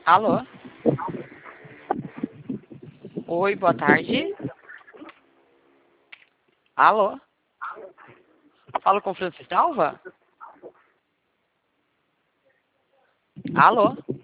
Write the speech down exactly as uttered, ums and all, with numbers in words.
Alô? Oi, boa tarde. Alô? Falo com Francisca Alva? Alô?